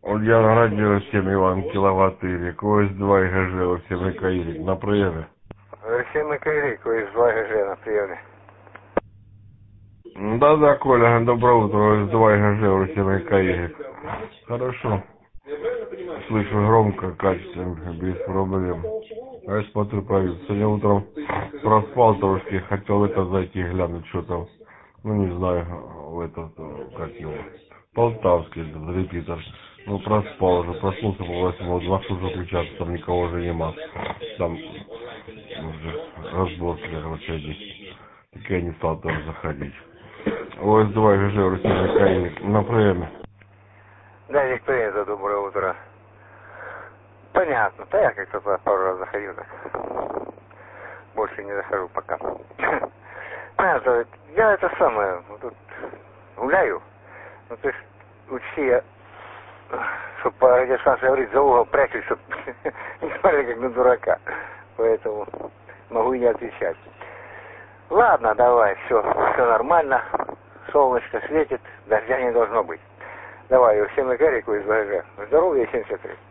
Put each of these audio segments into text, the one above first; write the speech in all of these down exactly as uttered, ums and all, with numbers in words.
Ульяна радио семь Иван киловатт Ирик, ОС два ИГЖ семь Ирик на приеме. семь Ирик, ОС два ИГЖ на приеме. Да-да, Коля, доброе утро, ОС два ИГЖ семь Ирик. Хорошо. Слышу громко, качественно, без проблем. А я смотрю, правильно. Сегодня утром проспал трошки, хотел это зайти глянуть, что там. Ну, не знаю, в этот, как его, Полтавский, этот репитер. Ну, проспал уже, проснулся по восьмому, два часа включаться, там никого уже нема. Там уже разборки, короче, одни. Так я не стал тоже заходить. ОС два ГЖ, Русина Каиник, на приеме. Да, никто не за доброе утро. Понятно, да я как-то пару раз заходил, так. Больше не захожу пока. Понятно, я это самое, вот тут гуляю. Ну, то есть, учти, я, чтобы ради шанса говорить, за угол прячусь, чтобы не смотрели как на дурака. Поэтому могу и не отвечать. Ладно, давай, все, все нормально. Солнышко светит, дождя не должно быть. Давай, всем Игорику из ВГ. Здоровья, семьдесят три.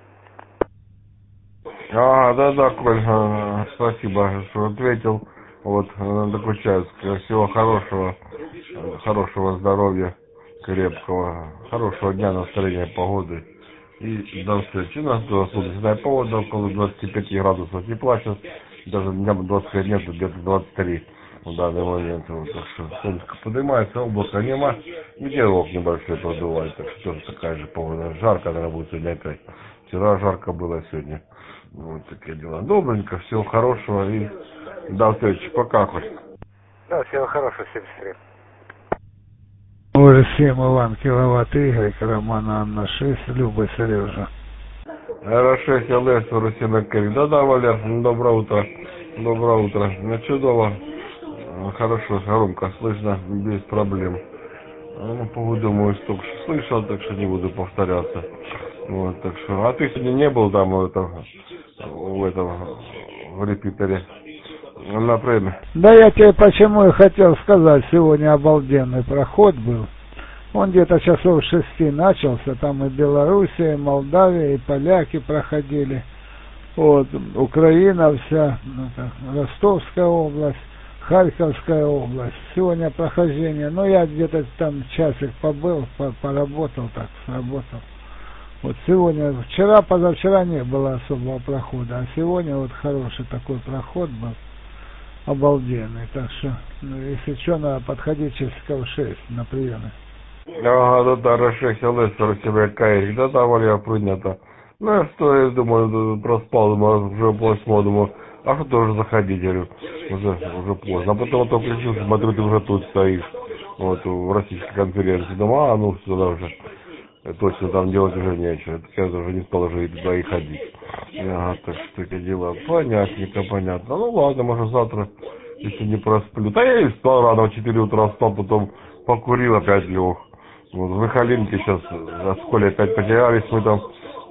А, да-да, Коль, спасибо, что ответил. Вот, Докучаевская. Всего хорошего, хорошего здоровья, крепкого, хорошего дня, настроения, погоды. И до встречи. У нас солнечная погода, около двадцати пяти градусов тепла сейчас. Даже днем двадцать пять нет, где-то двадцать три в данный момент. Вот, так что солнышко поднимается, облака нема. Ветерок небольшой продувает, так что тоже такая же погода. Жарко, наверное, будет сегодня опять. Вчера жарко было, сегодня. Вот такие дела. Добренько, всего хорошего и до встречи. Пока, хоть. Да, всего хорошего, семьдесят три. Уже семь Иван киловатт Игорь, Роман Анна шесть, Люба Сережа. эр шесть ЛС, Русина Кэрри. Да-да, Валер, доброе утро. Доброе утро. Ну, чудово. Хорошо, громко слышно, без проблем. Ну, погоду, думаю, столько что слышал, так что не буду повторяться. Вот, так что. А ты сегодня не был там в этом, в этом, в репитере? На время. Да я тебе почему и хотел сказать, сегодня обалденный проход был. Он где-то часов шести начался, там и Белоруссия, и Молдавия, и поляки проходили. Вот, Украина вся, ну, так, Ростовская область, Харьковская область. Сегодня прохождение, ну я где-то там часик побыл, поработал так, сработал. Вот сегодня, вчера, позавчера не было особого прохода, а сегодня вот хороший такой проход был. Обалденный, так что, ну, если что, надо подходить часиков шесть на приемы. Ага, да-да, эр шесть ЛС, Русина Кэрри. Да-да, Валер, принято. Ну, я что, я думаю, проспал, думаю, уже восьмого, думаю, а что тоже заходить, говорю, уже, уже поздно. А потом вот включился, смотрю, ты уже тут стоишь, вот, в российской конференции. Думаю, а, ну, сюда уже, точно, там делать уже нечего. Я уже не стал уже и туда и ходить. Ага, так что такие дела. Понятненько, понятно. Ну, ладно, может, завтра, если не просплю. Да я и встал рано, в четыре утра встал, потом покурил, опять лег. Вот, в Михалинке сейчас, в школе опять потерялись, мы там,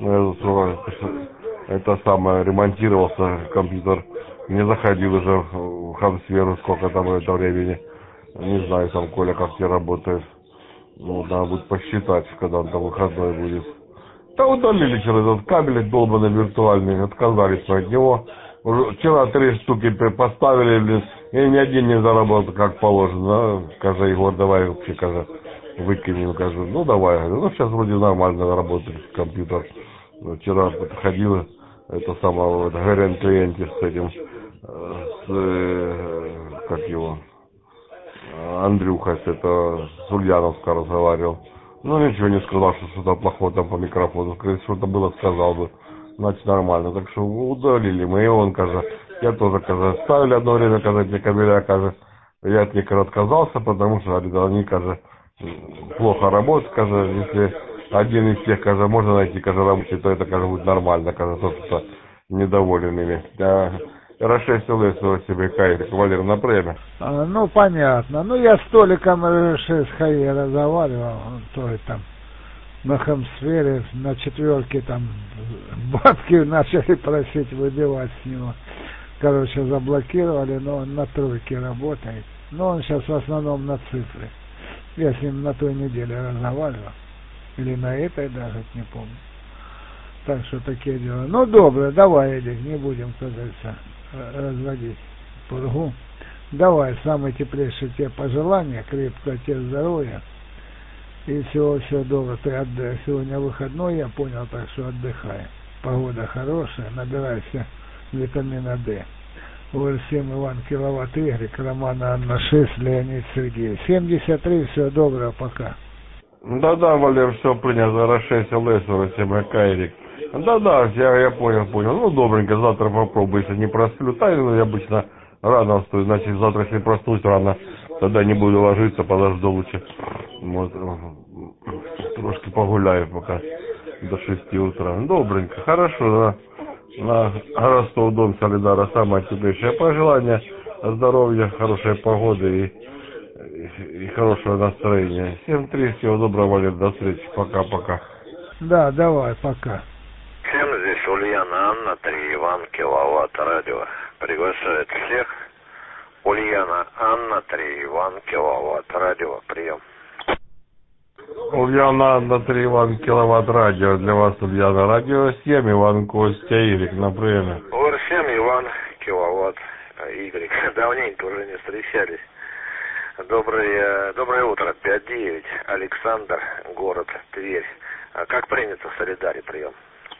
это самое, ремонтировался компьютер, не заходил уже в Хамсферу, сколько там это времени, не знаю, там, Коля, как тебе работает, ну, надо будет посчитать, когда он там выходной будет. Да удалили через этот кабель долбанный виртуальный, отказались от него, уже вчера три штуки поставили, блин, и ни один не заработал, как положено, да? Скажи, Егор, давай вообще, скажи, выкинем, скажу, ну давай, говорю, ну сейчас вроде нормально работает компьютер. Вчера подходила, это самое, вот, Гэрен клиенте с этим, с, э, как его, Андрюха, с это, с Ульяновска разговаривал. Ну ничего не сказал, что что-то плохого там по микрофону, если что-то было, сказал бы, значит нормально. Так что удалили мы, и он, кажется, я тоже, кажется, ставили одно время, кажется, эти кабеля, кажется, я от них отказался, потому что они, кажется, плохо работают, кажется, если один из тех, кажется, можно найти, кажется, рабочий, то это, кажется, будет нормально, кажется, тот, кто недоволен ими. А эр шесть ЛС себе Кайрик, Валер, на премию. А, ну, понятно. Ну, я с Толиком эр шесть Хаи разговаривал, то и там на Хамсфере, на четверке там бабки начали просить выбивать с него. Короче, заблокировали, но он на тройке работает. Но он сейчас в основном на цифре. Я с ним на той неделе разговаривал. Или на этой даже, не помню. Так что такие дела. Ну, добро, давай, Эдик, не будем, как говорится, разводить пургу. Давай, самые теплейшие тебе пожелания, крепкого тебе здоровья. И всего-всего доброго. Ты отдых. Сегодня выходной, я понял, так что отдыхай. Погода хорошая, набирайся витамина D. УР-семь Иван Киловатт Y, Романа Анна шесть, Леонид Сергей. семьдесят три, всего доброго, пока. Да-да, Валер, все принято. эр шесть ЛС, УР-семь Кайрик. Да-да, я, я понял, понял. Ну, добренько, завтра попробую, если не просплю. Тайну я обычно рано встаю, значит, завтра, если проснусь рано, тогда не буду ложиться, подожду лучше. Вот, трошки погуляю пока до шести утра. Добренько, хорошо, да. На Ростов, дом Солидара, самое теплейшее пожелание, здоровья, хорошей погоды и, и, и хорошего настроения. Всем три, всего доброго, Валер, до встречи, пока-пока. Да, давай, пока. Всем здесь Ульяна Анна, три Иван, Киловатт, радио. Приглашает всех. Ульяна Анна, три Иван, Киловатт, радио, прием. Ульяна Анна, три Иван, Киловатт, радио. Для вас Ульяна, радио семь, Иван Костя, Ирик, на приеме. УР-семь, Иван, Киловатт, Y. Давненько уже не встречались. Доброе, доброе утро, пять девять, Александр, город Тверь. Как принято в Солидаре, прием.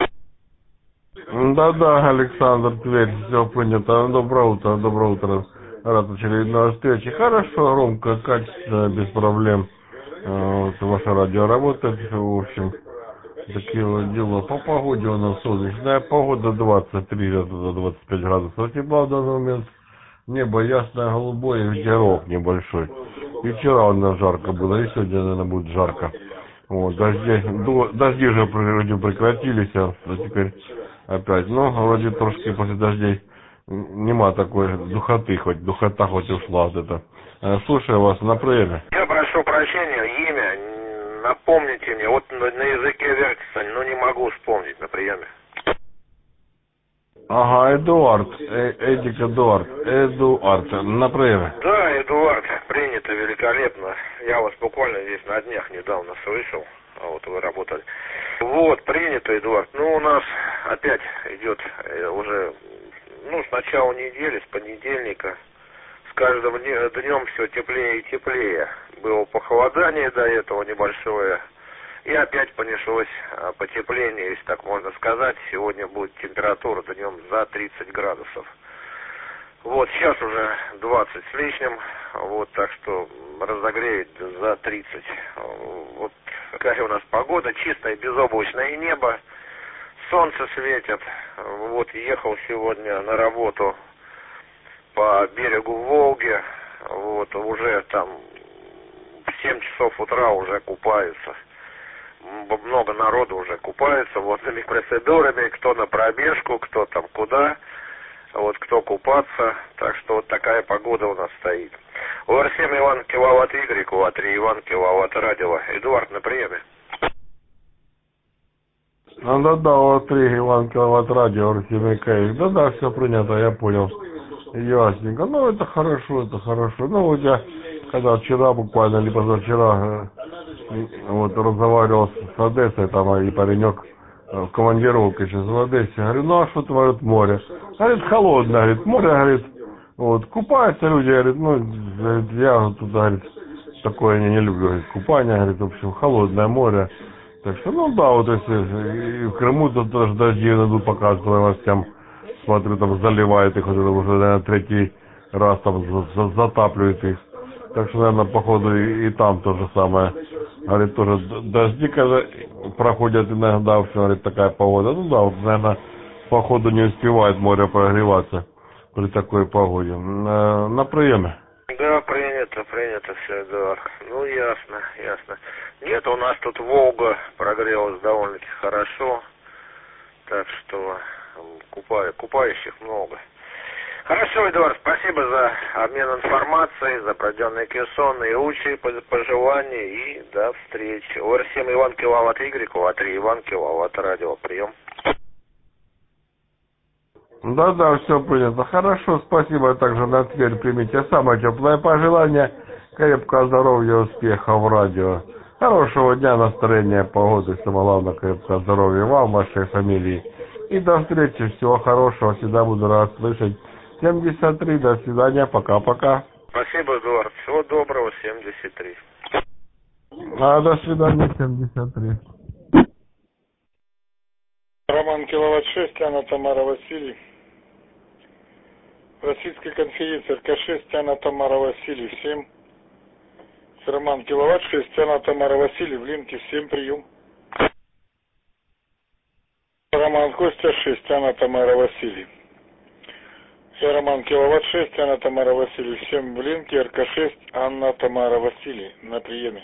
Да-да, Александр, Тверь, все принято. Доброе утро, доброе утро. Рад очередной встрече. Хорошо, громко, качественно, без проблем. Вот, ваше радио работает. В общем, такие вот дела. По погоде у нас солнечная погода, двадцать три до двадцать пять градусов тепла в данный момент. Небо ясное, голубое, ветерок небольшой. И вчера у нас жарко было, и сегодня, наверное, будет жарко. Вот, дожди, дожди же вроде прекратились, а теперь опять. Но вроде трошки после дождей нема такой духоты, хоть духота хоть ушла от этого. Слушаю вас на приеме. Я прошу прощения, имя, напомните мне, вот на, на языке вертится, но не могу вспомнить на приеме. Ага, Эдуард, э, Эдик Эдуард, Эдуард, на приеме. Да, Эдуард, принято великолепно. Я вас буквально здесь на днях недавно слышал, а вот вы работали. Вот, принято, Эдуард. Ну, у нас опять идет уже, ну, с начала недели, с понедельника, с каждым днем все теплее и теплее. Было похолодание до этого небольшое. И опять понеслось потепление, если так можно сказать. Сегодня будет температура днем за тридцать градусов. Вот, сейчас уже двадцать с лишним, вот, так что разогреет за тридцать. Вот какая у нас погода, чистое безоблачное небо, солнце светит. Вот, ехал сегодня на работу по берегу Волги, вот, уже там в семь часов утра уже купаются. Много народу уже купается водными процедурами, кто на пробежку, кто там куда, вот кто купаться, так что вот такая погода у нас стоит. УР-семь Иван Киловатт Y, УА-три Иван Киловатт радио. Эдуард на приеме. Ну да-да, УА-три Иван Киловатт радио, УР-семь Кайрик. Да-да, все принято, я понял. Ясненько. Ну это хорошо, это хорошо. Ну вот я, когда вчера буквально, или позавчера, вот разговаривал с Одессой, там и паренек в командировке сейчас в Одессе, говорю, ну а что творит море? Говорит, холодно, говорит, море, говорит, вот, купаются люди, говорит, ну, говорит, я тут, говорит, такое не, не люблю, говорит, купание, говорит, в общем, холодное море. Так что, ну да, вот если и в Крыму тут даже дожди идут, показывают по новостям, смотрю, там заливает их уже, уже наверное, третий раз там затапливает их. Так что, наверное, походу и, и там то же самое. Говорит, тоже дожди, когда проходят иногда, все, говорит, такая погода. Ну да, вот, наверное, походу не успевает море прогреваться при такой погоде. На, на приеме. Да, принято, принято все, Эдуард. Ну, ясно, ясно. Нет, у нас тут Волга прогрелась довольно-таки хорошо. Так что купаю, купающих много. Хорошо, Эдуард, спасибо за обмен информацией, за проведенные кессонные учи, пожелания и до встречи. УР-семь Иван Киловатт Y, УА-три Иван Киловатт радио. Прием. Да-да, все принято. Хорошо, спасибо. Также на Тверь примите самое теплое пожелание. Крепкого здоровья, успеха в радио. Хорошего дня, настроения, погоды, самое главное, крепкого здоровья вам, вашей фамилии. И до встречи, всего хорошего, всегда буду рад слышать. семьдесят три, до свидания, пока-пока. Спасибо, Эдуард. Всего доброго, семьдесят три. А, до свидания, семьдесят три. Роман Киловатт шесть, Анна Тамара Василий. Российская конференция эр ка шесть, Анна Тамара Василий, всем. Роман Киловатт шесть, Анна Тамара Василий, в линке, всем прием. Роман Костя шесть, Анна Тамара Василий. Я Роман Киловатт шесть, Анна Тамара Василий, всем в линке, эр ка шесть, Анна Тамара Василий, на приеме.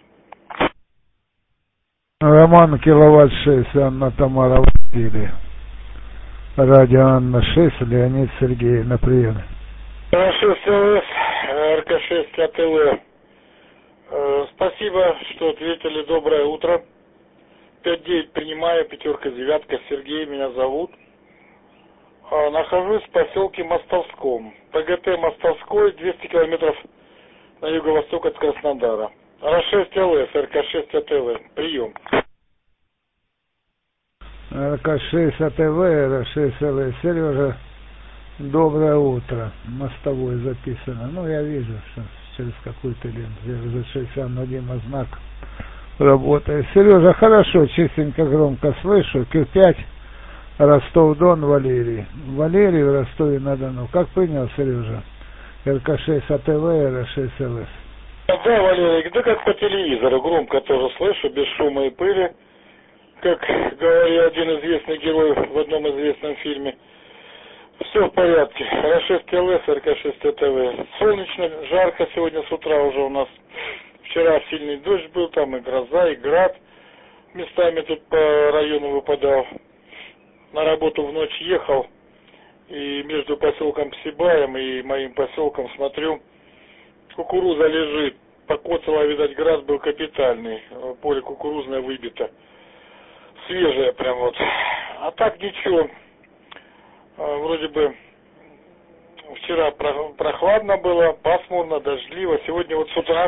Роман Киловатт шесть, Анна Тамара Василий. Радио Анна шесть, Леонид Сергей, на приеме. шесть эл эс, эр ка шесть а тэ вэ. Спасибо, что ответили. Доброе утро. пять девять принимаю, пятерка, девятка. Сергей меня зовут. Нахожусь в поселке Мостовском. пэ гэ тэ Мостовской, двести километров на юго-восток от Краснодара. эр шесть эл эс, эр ка шесть а тэ вэ. Прием. эр ка шесть а тэ вэ, эр шесть эл эс. Сережа, доброе утро. Мостовой записано. Ну, я вижу, что через какую-то ленту. Я уже шесть а Дима знак работает. Сережа, хорошо, чистенько, громко слышу. Q пять, Ростов-Дон, Валерий. Валерий в Ростове-на-Дону. Как принял, Сережа? эр ка шесть а тэ вэ, эр шесть эл эс. Да, Валерий, да как по телевизору, громко тоже слышу, без шума и пыли. Как говорил один известный герой в одном известном фильме. Все в порядке. эр шесть эл эс, эр ка шесть а тэ вэ. Солнечно, жарко сегодня с утра уже у нас. Вчера сильный дождь был, там и гроза, и град. Местами тут по району выпадал. На работу в ночь ехал. И между поселком Псибаем и моим поселком смотрю, кукуруза лежит. Покоцала, видать, град был капитальный. Поле кукурузное выбито. Свежее прям вот. А так ничего. Вроде бы вчера прохладно было, пасмурно, дождливо. Сегодня вот с утра,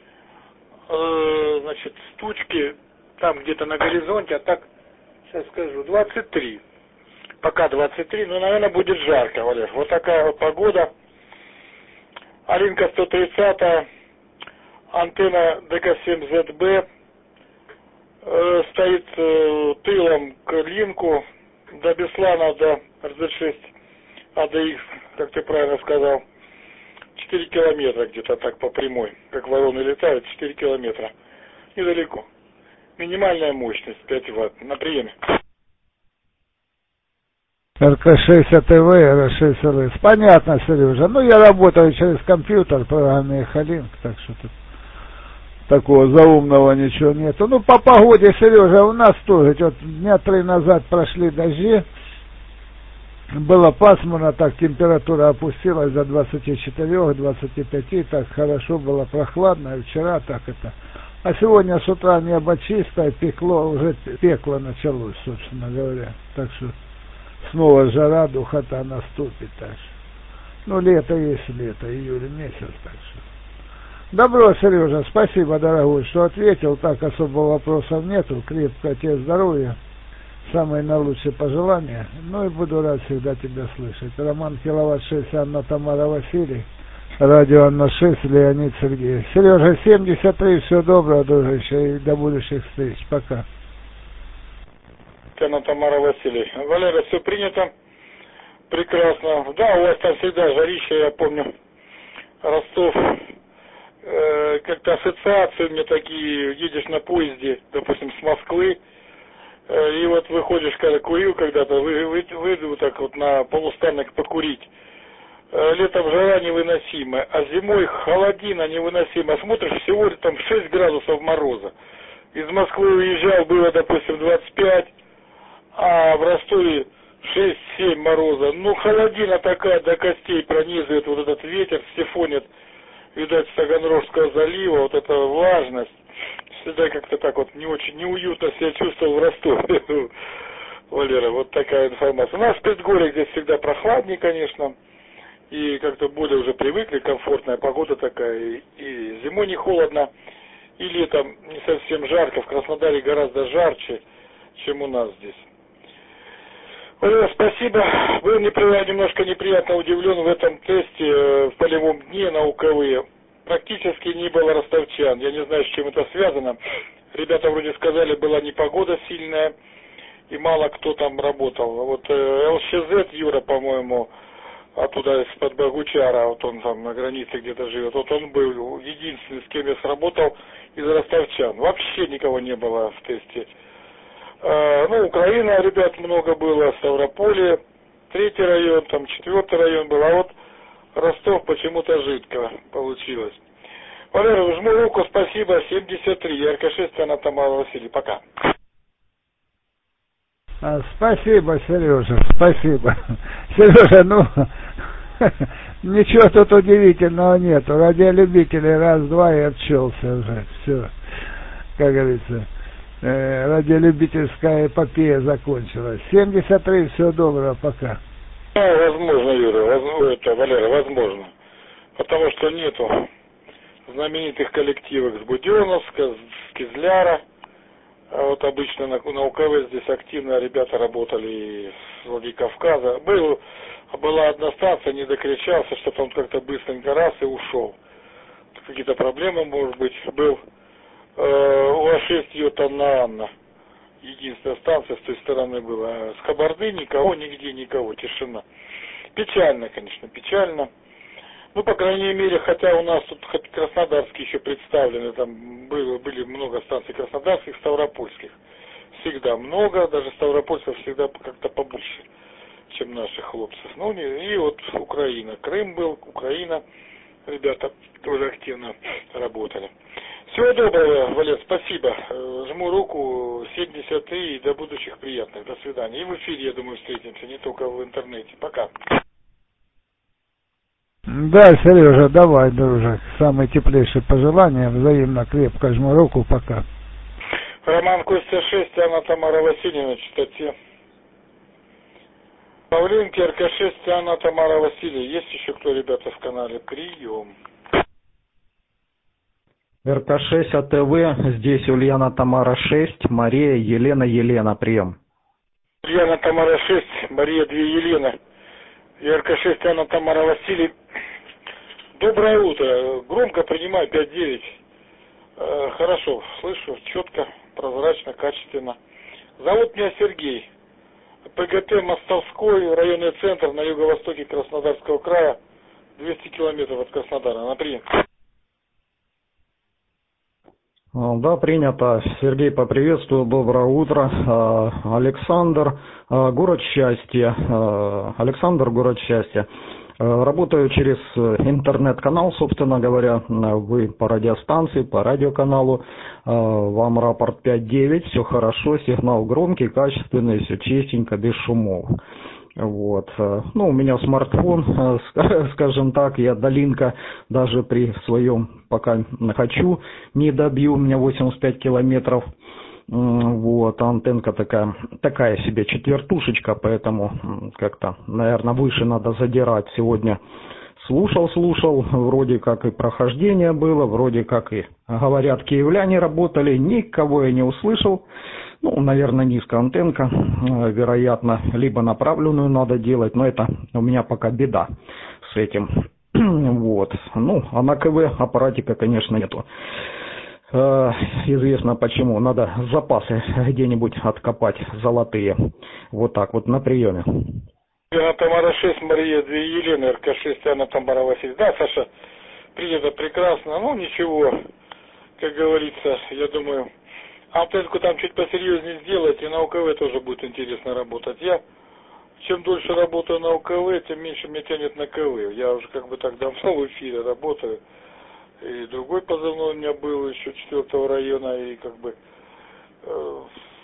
э, значит, тучки там где-то на горизонте, а так, сейчас скажу, двадцать три. Пока двадцать три, но, наверное, будет жарко, Валер. Вот такая вот погода. Алинка сто тридцать, антенна дэ ка семь зет бэ, э, стоит э, тылом к линку до Беслана, до эр зет шесть а дэ икс, как ты правильно сказал, четыре километра где-то так по прямой, как вороны летают, четыре километра, недалеко. Минимальная мощность пять ватт, на приеме. эр ка шесть а тэ вэ, эр шесть эл эс. Понятно, Сережа. Ну, я работаю через компьютер, программе Халинк, так что тут такого заумного ничего нету. Ну, по погоде, Сережа, у нас тоже, вот дня три назад прошли дожди, было пасмурно, так температура опустилась до двадцати четырёх — двадцати пяти, так хорошо было, прохладно, и вчера так это. А сегодня с утра небо чистое, пекло, уже пекло началось, собственно говоря. Так что снова жара, духота наступит, так что. Ну, лето есть лето, июль месяц, так что. Добро, Сережа, спасибо, дорогой, что ответил, так особо вопросов нету, крепкого тебе здоровья, самые наилучшие пожелания, ну и буду рад всегда тебя слышать. Роман Киловатт шесть, Анна Тамара Василий, радио Анна шесть, Леонид Сергей. Сережа, семьдесят три, всего доброго, дружище, и до будущих встреч, пока. Анна Тамара Василий. Валера, все принято, прекрасно. Да, у вас там всегда жарище, я помню, Ростов. Как-то ассоциации у меня такие, едешь на поезде, допустим, с Москвы, и вот выходишь, когда курил когда-то, вы, вы, выйду так вот на полустанок покурить. Летом жара невыносимая, а зимой холодина невыносимая. Смотришь, всего там шесть градусов мороза. Из Москвы уезжал, было, допустим, двадцать пять, а в Ростове шесть-семь мороза. Ну, холодина такая до костей пронизывает, вот этот ветер стефонит. Видать, с Таганрожского залива, вот эта влажность, всегда как-то так вот не очень неуютно себя чувствовал в Ростове. Валера, вот такая информация. У нас в предгорье здесь всегда прохладнее, конечно, и как-то более уже привыкли, комфортная погода такая, и, и зимой не холодно, и летом не совсем жарко, в Краснодаре гораздо жарче, чем у нас здесь. Ой, спасибо. Был немножко неприятно удивлен в этом тесте в полевом дне на УКВ. Практически не было ростовчан. Я не знаю, с чем это связано. Ребята вроде сказали, была непогода сильная, и мало кто там работал. Вот эл щ зет Юра, по-моему, оттуда из-под Богучара, вот он там на границе где-то живет, вот он был единственный, с кем я сработал из ростовчан. Вообще никого не было в тесте. Ну, Украина, ребят много было, Ставрополье, третий район, там четвертый район был, а вот Ростов почему-то жидко получилось. Валерий, жму руку, спасибо, семьдесят три, эр ка шесть, она Тамара Василий, пока. Спасибо, Сережа, спасибо. Сережа, ну, ничего тут удивительного нету, радиолюбителей раз-два и отчелся уже, все, как говорится. Радиолюбительская эпопея закончилась. семьдесят три, всего доброго, пока. Ну, возможно, Юра, возможно, это, Валера, возможно. Потому что нету знаменитых коллективов с Буденновска, с Кизляра. А вот обычно на, на УКВ здесь активно ребята работали с Владикавказа. Был, была одна станция, не докричался, что-то он как-то быстренько раз и ушел. Какие-то проблемы, может быть, был. У А шесть Йота Анна. Единственная станция с той стороны была. А с Кабарды никого, нигде никого, тишина. Печально, конечно, печально. Ну, по крайней мере, хотя у нас тут хоть краснодарские еще представлены, там было, были много станций краснодарских, ставропольских. Всегда много, даже ставропольцев всегда как-то побольше, чем наших хлопцев. Ну, и вот Украина. Крым был, Украина. Ребята тоже активно работали. Всего доброго, Валер, спасибо. Жму руку, семьдесят три, и до будущих приятных. До свидания. И в эфире, я думаю, встретимся, не только в интернете. Пока. Да, Сережа, давай, дружок. Самые теплейшие пожелания. Взаимно крепко жму руку. Пока. Роман Костя шесть, Анна Тамара Васильевна, читайте. Павленки, эр ка шесть, Анна Тамара Васильевна. Есть еще кто, ребята, в канале? Прием. эр ка шесть а тэ вэ, здесь Ульяна Тамара шесть, Мария Елена Елена, прием. Ульяна Тамара шесть, Мария две Елена. эр ка шесть, Анна Тамара Василий. Доброе утро. Громко принимаю пять девять. Э, хорошо, слышу, четко, прозрачно, качественно. Зовут меня Сергей. пэ гэ тэ Мостовской, районный центр на юго-востоке Краснодарского края, двести километров от Краснодара. На прием. Да, принято. Сергей, поприветствую. Доброе утро. Александр, город счастья. Александр, город счастья. Работаю через интернет-канал, собственно говоря. Вы по радиостанции, по радиоканалу. Вам рапорт пять девять. Все хорошо. Сигнал громкий, качественный, все чистенько, без шумов. Вот. Ну, у меня смартфон, скажем так, я долинка даже при своем, пока хочу, не добью, у меня восемьдесят пять километров. Вот, антенка такая, такая себе четвертушечка, поэтому как-то, наверное, выше надо задирать. Сегодня слушал, слушал, вроде как и прохождение было, вроде как и, говорят, киевляне работали, никого я не услышал. Ну, наверное, низкая антенка, вероятно, либо направленную надо делать, но это у меня пока беда с этим. Вот. Ну, а на КВ аппаратика, конечно, нету. Известно почему. Надо запасы где-нибудь откопать золотые. Вот так вот на приеме. Анна Тамара шесть, Мария две Елены, эр ка шесть, Анна Тамара Васильевна. Да, Саша, принято прекрасно. Ну, ничего, как говорится, я думаю, антенку там чуть посерьезнее сделать, и на УКВ тоже будет интересно работать. Я, чем дольше работаю на УКВ, тем меньше меня тянет на КВ. Я уже как бы так давно в эфире работаю. И другой позывной у меня был еще четвертого района, и как бы э,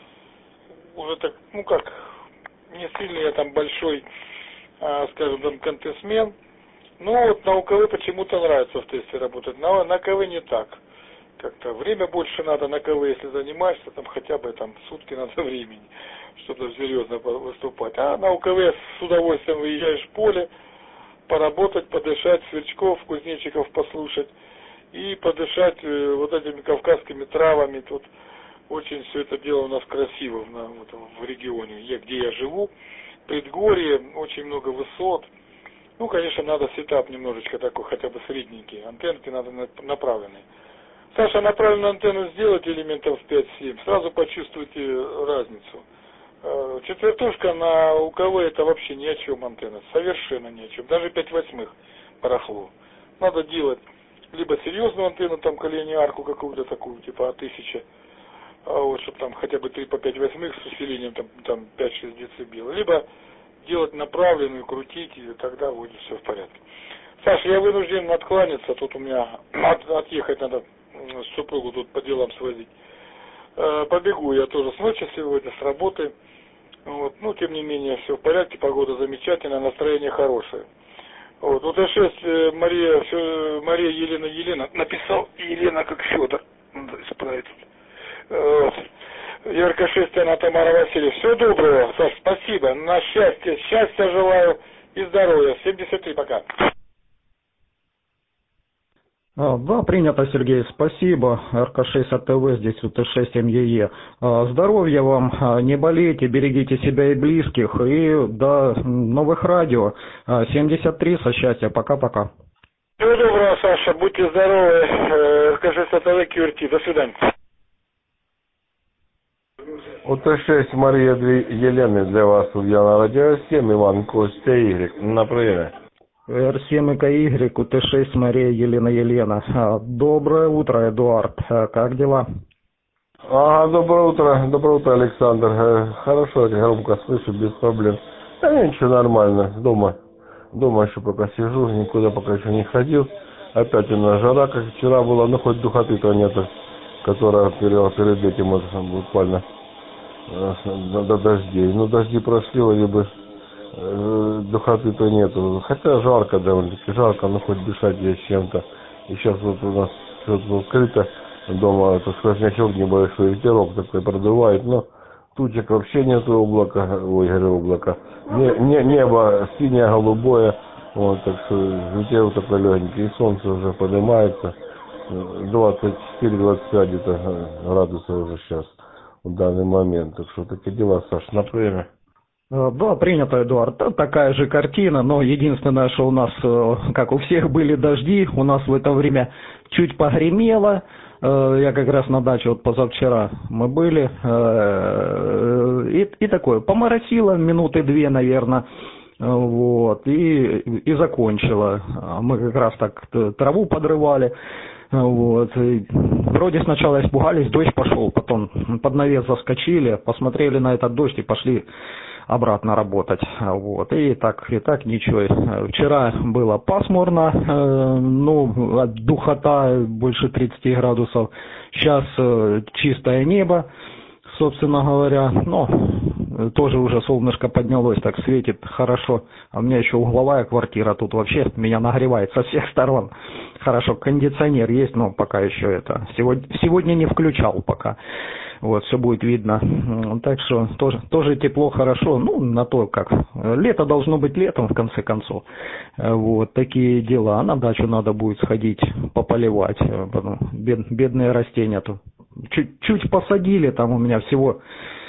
уже так, ну как, не сильно я там большой, э, скажем, там контестмен. Но вот на УКВ почему-то нравится в тесте работать, на, на КВ не так. Как-то время больше надо на КВ, если занимаешься, там хотя бы там сутки надо времени, чтобы серьезно выступать. А на УКВ с удовольствием выезжаешь в поле, поработать, подышать, сверчков, кузнечиков послушать. и подышать э, вот этими кавказскими травами. Тут очень все это дело у нас красиво на, вот, в регионе, я, где я живу. Предгорье, очень много высот. Ну, конечно, надо сетап немножечко такой, хотя бы средненький. Антенки надо направленные. Саша, направленную антенну сделать элементов пять-семь, сразу почувствуйте разницу. Четвертушка на УКВ это вообще ни о чем антенна, совершенно ни о чем. Даже пять восьмых барахло. Надо делать либо серьезную антенну, там коллинеарку какую-то такую, типа А тысяча, а вот, чтобы там хотя бы три по пять восьмых с усилением там, там пять-шесть децибел, либо делать направленную, крутить, и тогда будет все в порядке. Саша, я вынужден откланяться, тут у меня от, отъехать надо, супругу тут по делам свозить. Э, побегу я тоже с ночи сегодня, с работы. Вот. Ну, тем не менее, все в порядке, погода замечательная, настроение хорошее. Вот, у Т шесть Мария, все, Мария Елена Елена, написал Елена как Федор, надо исправить. Вот. Ярко шесть, она Тамара Васильевна. Всего доброго, Саш, спасибо, на счастье, счастья желаю и здоровья. семьдесят три, пока. А, да, принято, Сергей, спасибо. Р К шесть А Т В, здесь у Т шесть М Е Е. А, здоровья вам, не болейте, берегите себя и близких. И до новых радио. А, семьдесят три, со счастья, пока-пока. Всего доброго, Саша, будьте здоровы. Р К шесть А Т В, Кюрти, до свидания. У Т шесть Мария две Елены для вас, Ульяна, радио семь, Иван Костя Y, на приеме. Р семь И К Y, у Т шесть Мария Елена Елена. Доброе утро, Эдуард. Как дела? Ага, доброе утро, доброе утро, Александр. Хорошо, громко слышу, без проблем. Да ничего, нормально, дома. Дома еще пока сижу, никуда пока еще не ходил. Опять у нас жара, как вчера была, ну хоть духоты-то нету, которая перед, перед этим вот, буквально до дождей. Ну дожди прошли, вроде бы духоты-то нету. Хотя жарко довольно-таки, жарко, ну хоть дышать есть чем-то. И сейчас вот у нас что-то открыто дома, это сквознячок небольшой, ветерок такой продувает, но тучек вообще нету, облака, ой, говорю, облака. Не, не, небо синее, голубое, вот, так что ветерок такой легенький, и солнце уже поднимается. двадцать четыре - двадцать пять где-то градусов уже сейчас в данный момент. Так что такие дела, Саш, на время. Да, принято, Эдуард. Такая же картина, но единственное, что у нас, как у всех, были дожди, у нас в это время чуть погремело. Я как раз на даче вот позавчера мы были. И, и такое, поморосило минуты две, наверное. Вот, и, и закончило. Мы как раз так траву подрывали. Вот. И вроде сначала испугались, дождь пошел, потом под навес заскочили, посмотрели на этот дождь и пошли обратно работать. Вот. И так, и так ничего. Вчера было пасмурно, э, ну, духота больше тридцати градусов. Сейчас э, чистое небо, собственно говоря. Но тоже уже солнышко поднялось, так светит хорошо. А у меня еще угловая квартира, тут вообще меня нагревает со всех сторон. Хорошо, кондиционер есть, но пока еще это. Сегодня, сегодня не включал пока. Вот, все будет видно. Так что тоже, тоже тепло, хорошо. Ну, на то как. Лето должно быть летом, в конце концов. Вот, такие дела. А на дачу надо будет сходить, пополивать. Бед, бедные растения тут. Чуть, чуть посадили, там у меня всего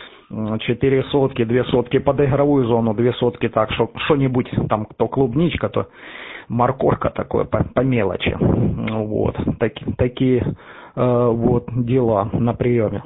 четыре сотки, две сотки под игровую зону, две сотки так, что что-нибудь там, то клубничка, то морковка такое по, по мелочи. Вот, так, такие э, вот дела на приеме.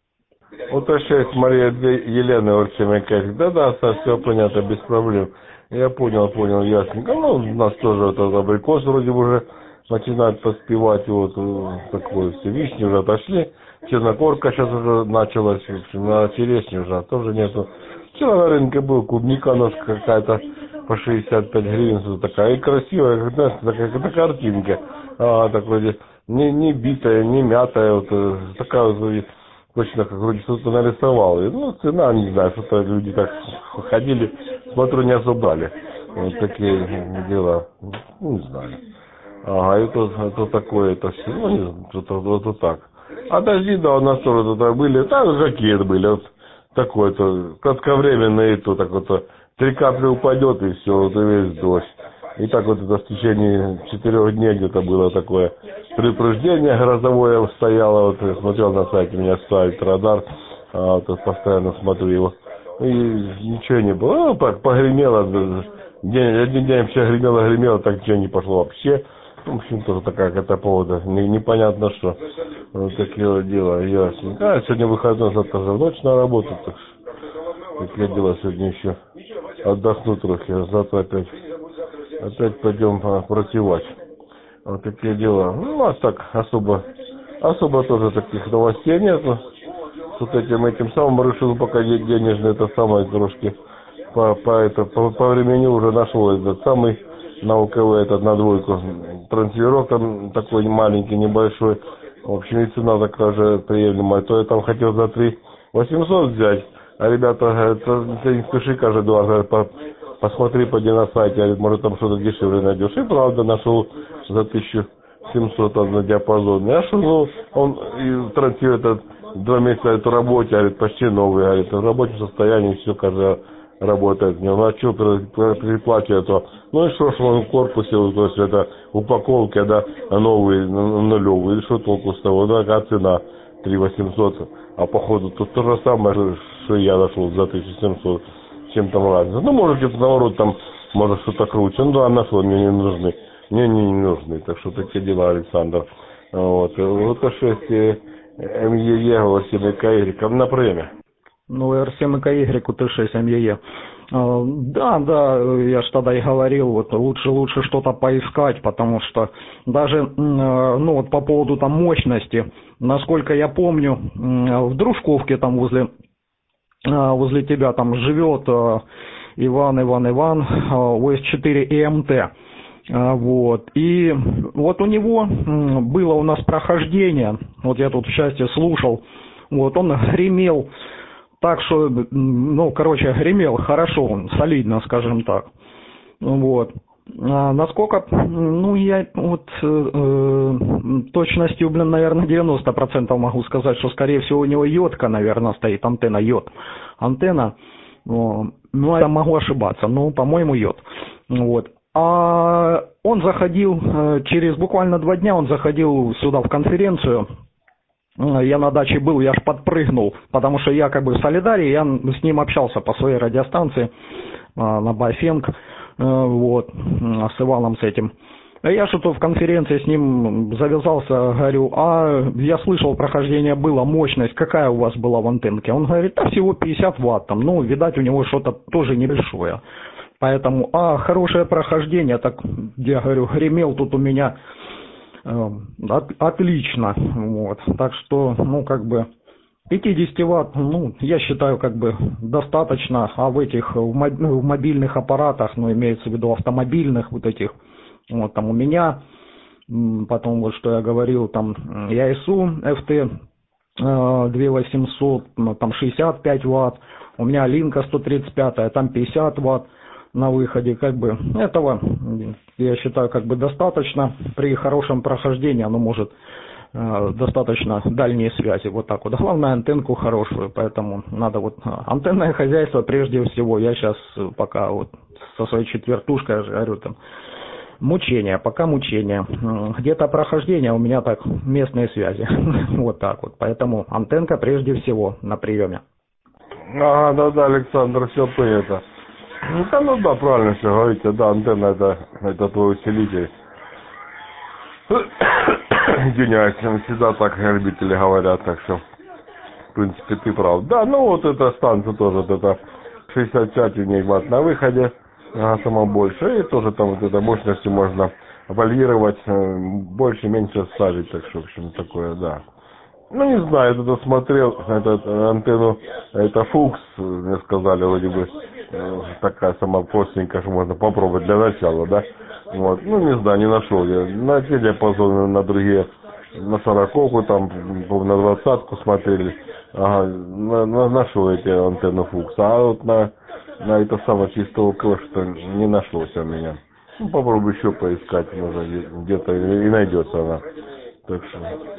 У Т шесть Мария Елена Ольчемекель. Да-да, Саш, все понятно, без проблем. Я понял, понял, ясненько. Ну, у нас тоже вот этот абрикос вроде бы уже начинает поспевать, вот такое все. Вишни уже отошли, чернокорка сейчас уже началась, в общем, на черешне уже тоже нету. Вчера на рынке был, клубника у нас какая-то по шестьдесят пять гривен, такая и красивая, как, знаешь, такая, как картинка. А, так вроде не, не битая, не мятая, вот такая вот вроде, точно как вроде что-то нарисовал. И, ну, цена, не знаю, что-то люди так ходили, смотрю, не особали. Вот такие дела. Ну, не знаю. Ага, и тут, это такое, это все, ну, не знаю, что-то вот, вот так. А дожди, да, у нас тоже тут были, там какие были, вот такой-то, кратковременный, то так вот, три капли упадет и все, вот и весь дождь. И так вот это в течение четырех дней где-то было такое предупреждение грозовое стояло. Вот я смотрел на сайте, у меня ставит радар, а, вот постоянно смотрю его. И ничего не было. Ну, так погремело. День, один день вообще гремело, гремело, так ничего не пошло вообще. В общем, тоже такая какая-то повода. Не, непонятно что. Вот такие вот дела. Ясненько. А сегодня выходной, завтра же ночь на работу. Так что такие дела сегодня еще. Отдохну трохи. А завтра опять, опять пойдем противать. Вот такие дела. Ну, а так особо, особо тоже таких новостей нету. С вот этим, этим самым решил пока денежный, это самое трошки по, по, это, по, по времени уже нашел этот самый на УКВ, этот на двойку. Трансферок там такой маленький, небольшой. В общем, и цена такая же приемлемая. То я там хотел за три восемьсот взять, а ребята говорят, ты не спеши каждый два, говорят, по, посмотри, поди на сайте, говорят, может там что-то дешевле найдешь. И правда нашел за тысячу семьсот на диапазон. Я шел, он и трансфер этот два месяца эту работе, говорит, почти новый, говорит, в рабочем состоянии все, каждый работает. Ну, а что переплачивать, то, ну и что, что он в корпусе, то есть это упаковки, да, новые, нулевые, или что толку с того, да, какая цена три восемьсот, а походу тут то же самое, что я нашел за тысячу семьсот, чем там разница. Ну, может, где-то наоборот, там, может, что-то круче, ну, да, нашел, мне не нужны, мне не нужны, так что такие дела, Александр. Вот, вот шесть эм е е восемь ка на премия. Ну, эр семь ка игрек, Т шесть эм е е. Да, да, я же тогда и говорил, вот лучше, лучше что-то поискать, потому что даже, ну, вот по поводу там мощности, насколько я помню, в Дружковке там возле, возле тебя там живет Иван, Иван, Иван, о эс четыре и эм тэ. Вот, и вот у него было у нас прохождение, вот я тут в счастье слушал, вот он гремел так, что, ну, короче, гремел хорошо, он солидно, скажем так, вот. А насколько, ну, я вот э, точностью, блин, наверное, девяносто процентов могу сказать, что, скорее всего, у него йодка, наверное, стоит, антенна йод, антенна, ну, я могу ошибаться, но, по-моему, йод, вот. А он заходил, через буквально два дня он заходил сюда в конференцию, я на даче был, я аж подпрыгнул, потому что я как бы в Солидарии, я с ним общался по своей радиостанции на Байфенг, вот, с Иваном с этим. Я что-то в конференции с ним завязался, говорю, а я слышал, прохождение было, мощность, какая у вас была в антенке? Он говорит, да всего пятьдесят ватт, там, ну, видать, у него что-то тоже небольшое. Поэтому, а, хорошее прохождение, так, я говорю, гремел тут у меня э, от, отлично, вот, так что, ну, как бы, пятьдесят ватт, ну, я считаю, как бы, достаточно, а в этих, в, моб, в мобильных аппаратах, ну, имеется в виду автомобильных вот этих, вот, там у меня, потом, вот, что я говорил, там, я эс у эф тэ э, две тысячи восемьсот, там, шестьдесят пять ватт, у меня Линка сто тридцать пять, там пятьдесят ватт, на выходе, как бы, этого, я считаю, как бы достаточно, при хорошем прохождении оно может э, достаточно дальние связи, вот так вот, главное антенку хорошую, поэтому надо вот, антенное хозяйство прежде всего, я сейчас пока вот со своей четвертушкой, я же говорю, там, мучения, пока мучения, где-то прохождение, у меня так, местные связи, вот так вот, поэтому антенка прежде всего на приеме. Ага, да-да, Александр, все понятно. Ну, да, ну да, правильно все говорите, да, антенна это, это твой усилитель. Извиняюсь, всегда так любители говорят, так что, в принципе, ты прав. Да, ну вот эта станция тоже, вот это шестьдесят пять у ней ватт на выходе, а сама больше, и тоже там вот этой мощности можно варьировать, больше-меньше ставить, так что, в общем, такое, да. Ну, не знаю, я тут смотрел, этот, антенну, это Фукс, мне сказали, вроде бы, такая сама простенькая, что можно попробовать для начала, да. Вот, ну, не знаю, не нашел я. На те диапазоны, на другие, на сороковку, там, на двадцатку смотрели, ага, на, на, нашел эти антенны Фукс, а вот на, на это самое чистого что не нашлось у меня. Ну, попробую еще поискать, может, где-то и найдется она. Так что...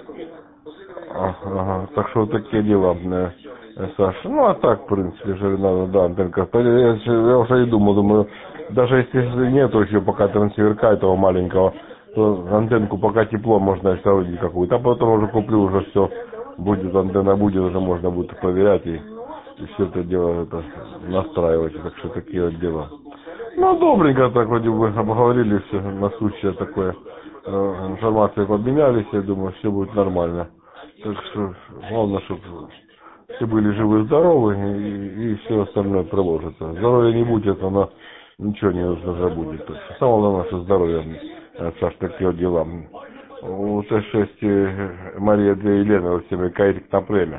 Ага, так что вот такие дела, Саша. Ну, а так, в принципе, же надо, да, антенка. Я, я уже и думал, думаю, даже если нету еще пока трансверка этого маленького, то антенку пока тепло можно соорудить какую-то, а потом уже куплю, уже все будет, антенна будет, уже можно будет проверять и, и все это дело это настраивать, так что такие вот дела. Ну, добренько так вроде бы обговорили все насущее такое, информацию обменялись, я думаю, все будет нормально. Так что главное, чтобы все были живы-здоровы и, и все остальное приложится. Здоровья не будет, оно ничего не нужно забудет. Так что самое главное, что здоровье, Саш, такие вот дела. У Т шесть Мария для Елены всеми каирик на премия.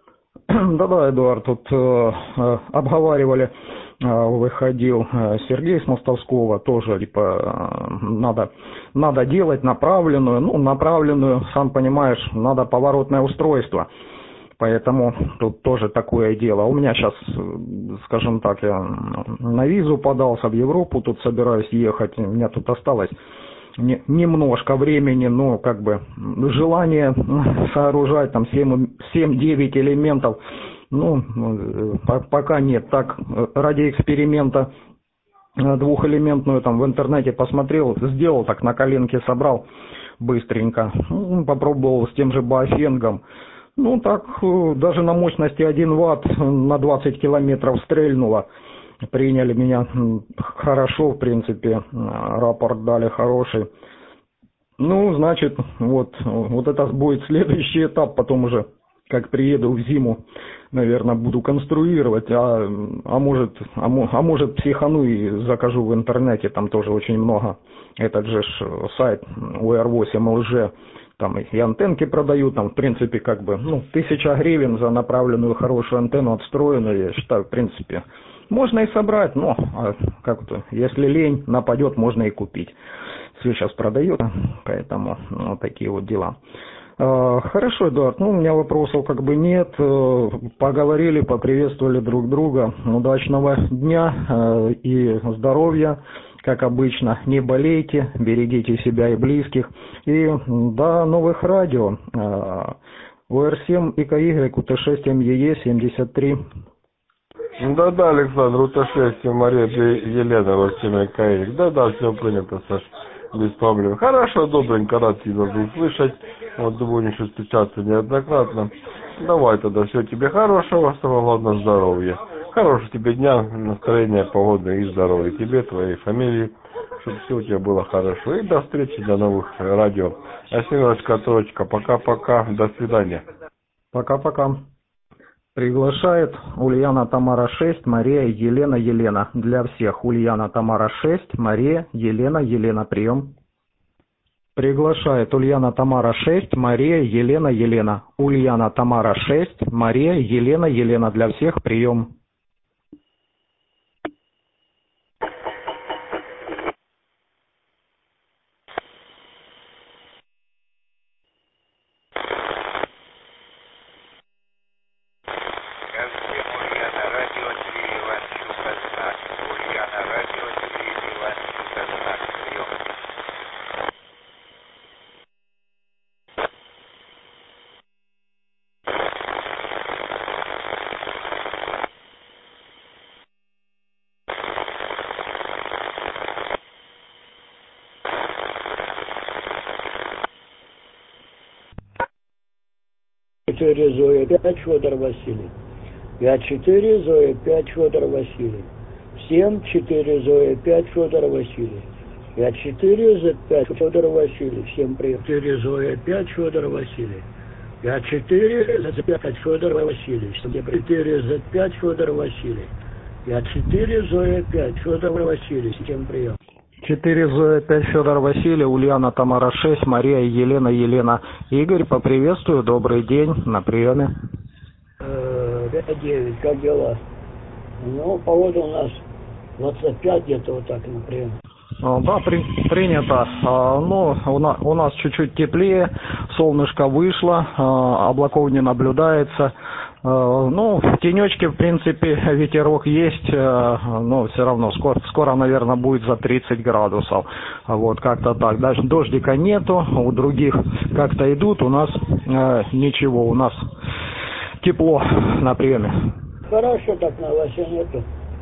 Да-да, Эдуард, тут э, обговаривали, э, выходил э, Сергей с Мостовского, тоже типа э, надо, надо делать направленную, ну направленную, сам понимаешь, надо поворотное устройство, поэтому тут тоже такое дело. У меня сейчас, скажем так, я на визу подался в Европу, тут собираюсь ехать, у меня тут осталось немножко времени, но как бы желание сооружать там семь-девять элементов, ну, пока нет. Так, ради эксперимента двухэлементную там в интернете посмотрел, сделал, так на коленке собрал быстренько, ну, попробовал с тем же баофенгом. Ну, так, даже на мощности один ватт на двадцать километров стрельнуло. Приняли меня хорошо, в принципе, рапорт дали хороший. Ну, значит, вот, вот это будет следующий этап, потом уже, как приеду в зиму, наверное, буду конструировать, а, а может, а, а может психану и закажу в интернете, там тоже очень много, этот же сайт у эр восемь эл жи, там и антенки продают, там, в принципе, как бы, ну, тысяча гривен за направленную хорошую антенну отстроенную, я считаю, в принципе, можно и собрать, но как-то, если лень нападет, можно и купить. Все сейчас продают, поэтому ну, вот такие вот дела. Хорошо, Эдуард, ну у меня вопросов как бы нет. Поговорили, поприветствовали друг друга. Удачного дня и здоровья, как обычно. Не болейте, берегите себя и близких. И до новых радио. У эр семь и ка игрек, у тэ шесть эм е е семьдесят три. Да-да, Александр, у тэ шесть Мария Елена Васильевна Каирик. Да-да, все принято, Саш, без проблем. Хорошо, добренько, рад тебя услышать. Вот думаю, еще встречаться неоднократно. Давай тогда, всего тебе хорошего, самое главное здоровья. Хорошего тебе дня, настроения, погоды и здоровья тебе, твоей фамилии, чтобы все у тебя было хорошо. И до встречи, до новых радио. А семерочка, точка, пока-пока, до свидания. Пока-пока. Приглашает Ульяна Тамара шесть, Мария Елена Елена. Для всех Ульяна Тамара шесть, Мария Елена Елена. Прием. Приглашает Ульяна Тамара шесть, Мария Елена Елена. Ульяна Тамара шесть, Мария Елена Елена. Для всех прием. четыре Зоя пять Федор Василий. пять четыре Зоя пять Федор Василий. семь четыре Зоя пять Федор Василий. пять четыре Зет пять Федор Василий. Всем привет. четыре Зоя пять Федор Василий. пять четыре Зет пять Федор Василий. четыре Зет пять Федор Василий. пять четыре Зоя пять Федор Василий. Всем привет. четыре Зоя пять Федор Василий, Ульяна Тамара шесть, Мария Елена Елена. Игорь, поприветствую, добрый день, на приеме. пять девять, как дела? Ну, погода у нас двадцать пять где-то вот так, например. Да, при, принято. А, ну, у, на, у нас чуть-чуть теплее, солнышко вышло, а, облаков не наблюдается. А, ну, в тенечке, в принципе, ветерок есть, а, но все равно скоро, скоро, наверное, будет за тридцать градусов. Вот, как-то так. Даже дождика нету, у других как-то идут, у нас а, ничего, у нас тепло на приеме. Хорошо, так новостей нету.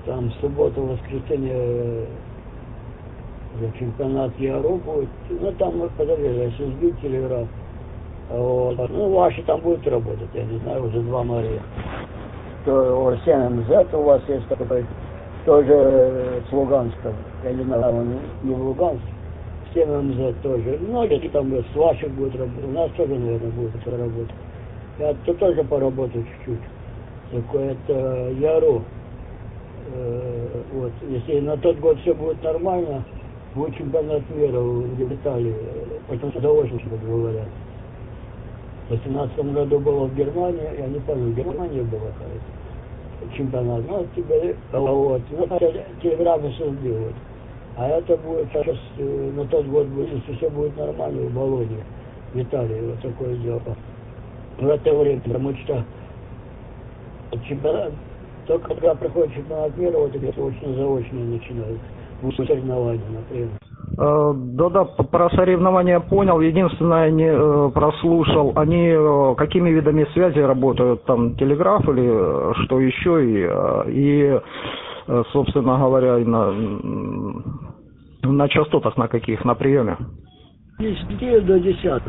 Там суббота, воскресенье чемпионат Европы будет. Ну там мы подождали, эс эс би, телеграф. Вот. Ну ваши там будут работать, я не знаю, уже два моря. То семь эм зет у вас есть такой, тоже с Луганска. Я не знаю, он не в Луганске. семь эм зет тоже. Многие там с ваших будут работать. У нас тоже, наверное, будут работать. Я тут тоже поработаю чуть-чуть. Такое-то Яру. Э, вот, если на тот год все будет нормально, будет чемпионат мира в Италии, потому что очень, как говорят. В восемнадцатом году было в Германии, я не помню, в Германии было, кажется, чемпионат, ну, теперь, вот, ну, телеграмму создал, вот. А это будет сейчас, на тот год, будет, если все будет нормально, в Болоне, в Италии, вот такое дело. В это время, потому что чемпионат, только когда приходит чемпионат мира, вот это очно-заочно начинают, будут соревнования, например. Да-да, про соревнования понял. Единственное, не э, прослушал, они э, какими видами связи работают? Там телеграф или э, что еще? И, э, и э, собственно говоря, на, на частотах на каких? На приеме? С десяти до десятки.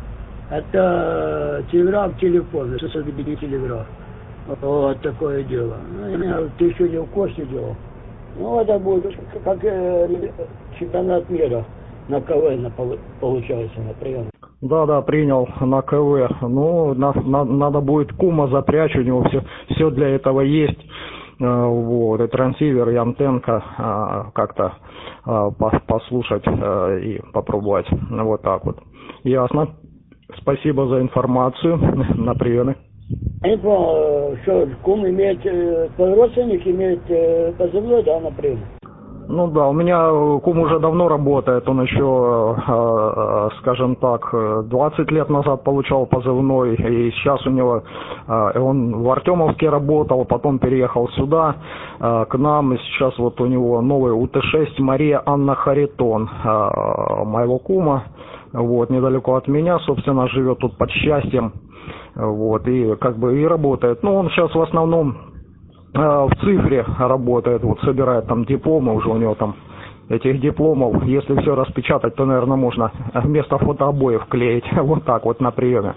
Это телеграф, телефон, это все-таки телеграф. Вот такое дело. Ну, ты еще не в курсе делал. Ну, это будет как э, чемпионат мира на КВ на, получается, на прием. Да, да, принял на КВ. Ну, на, на, надо будет кума запрячь, у него все, все для этого есть. Вот, и трансивер, и антенка как-то послушать и попробовать. Вот так вот. Ясно. Спасибо за информацию. На приеме. Я не понял, что кум имеет, родственник имеет позывной, да, на приеме? Ну да, у меня кум уже давно работает, он еще, скажем так, двадцать лет назад получал позывной, и сейчас у него, он в Артемовске работал, потом переехал сюда, к нам, и сейчас вот у него новый У Т шесть Мария Анна Харитон, моего кума, вот, недалеко от меня, собственно, живет тут под Счастьем, вот, и как бы и работает. Ну, он сейчас в основном в цифре работает, вот собирает там дипломы, уже у него там этих дипломов, если все распечатать, то, наверное, можно вместо фотообоев клеить, вот так вот на приеме.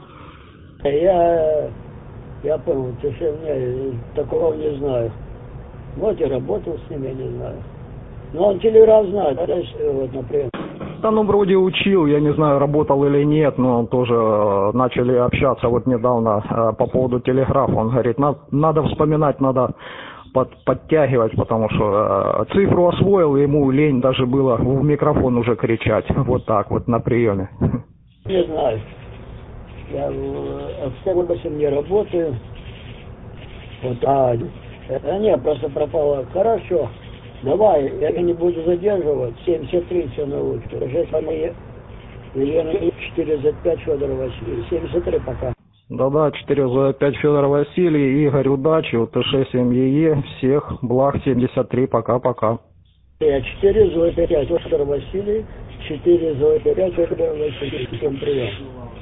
Я, я понял, я такого не знаю. Вот я работал с ним, я не знаю. Но он телеграф знает, вот, например. Да, ну, вроде учил, я не знаю, работал или нет, но тоже начали общаться вот недавно по поводу телеграфа. Он говорит, надо, надо вспоминать, надо под, подтягивать, потому что цифру освоил, ему лень даже было в микрофон уже кричать. Вот так вот на приеме. Не знаю. Я в Севастополе не работаю. Вот, а, а не, просто пропало. Хорошо. Давай, я не буду задерживать. семьдесят три все научу. Уже самые Елена четыре зет пять Федор Васильевич. семьдесят три пока. Да-да, четыре зет пять Федор Василий, Игорь, удачи, У Т шесть М Е Е, всех благ, семьдесят три, пока-пока. четыре зет пять Федор Василий, четыре зет пять Федор Василий. Всем привет.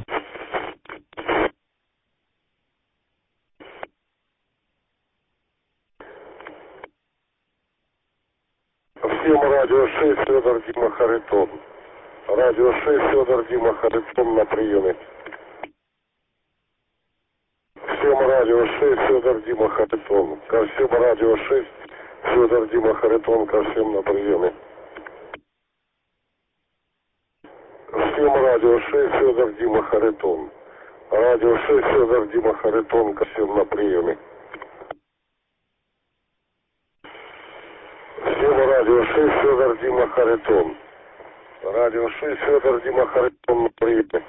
Всем радио шесть Федор Дима Харитон. Радио шесть Федор Дима Харитон на приеме. Всем радио шесть Федор Дима Харитон. Ко всем радио шесть Федор Дима Харитон, ко всем на приеме. Всем радио шесть Федор Дима Харитон. Радио шесть Федор Дима Харитон, ко всем на приеме. Всем радио шесть Федор Дима Харитон. Радио шесть Федор Дима Харитон на приеме.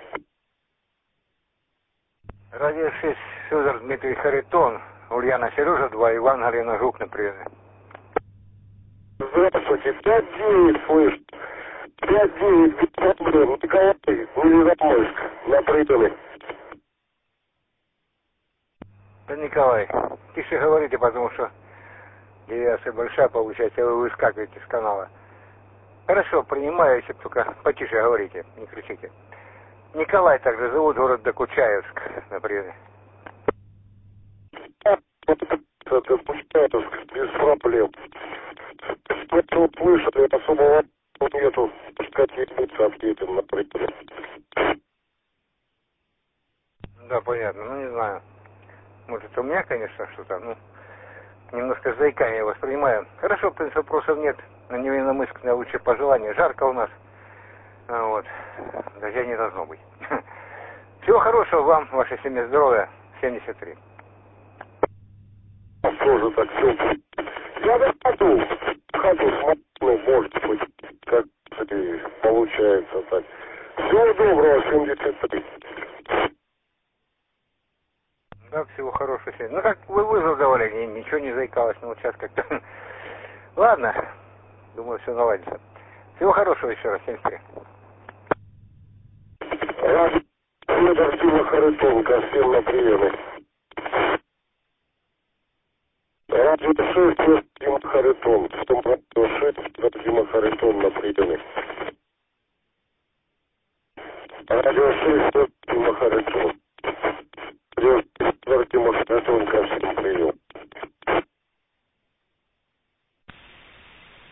Радио шесть Федор Дмитрий Харитон. Ульяна Сережа два, Иван Галина Жук на приеме. Здравствуйте, пять девять слышь. пять девять без проблем. Николай, Невозомойск на приеме. Да, Николай, тише говорите, потому что девиация большая получается, вы выскакиваете с канала. Хорошо, принимаю, если только потише говорите, не кричите. Николай также зовут, город Докучаевск на приеме. Это Докучаевск, без проблем. проблем. Что слышали, особого нету, какие-нибудь ответы, например. Да, понятно, ну не знаю. Может, это у меня, конечно, что-то, ну, немножко с заиканием я воспринимаю. Хорошо, в принципе, вопросов нет. На невинномысленное лучшее пожелание. Жарко у нас. А, вот. Дождя не должно быть. Всего хорошего вам, вашей семье здоровья. семьдесят три. Тоже так все. Я в ходу, в ходу смотрю, может быть, как получается так. Всего доброго, семьдесят три. Да, всего хорошего сегодня. Ну, как вы вызов давали, ничего не заикалось, но вот сейчас как-то... Ладно, думаю, все наладится. Всего хорошего еще раз, семьдесят три. Федор Дима Харитонко, всем на приемы. Радио шесть, Дима Харитонко.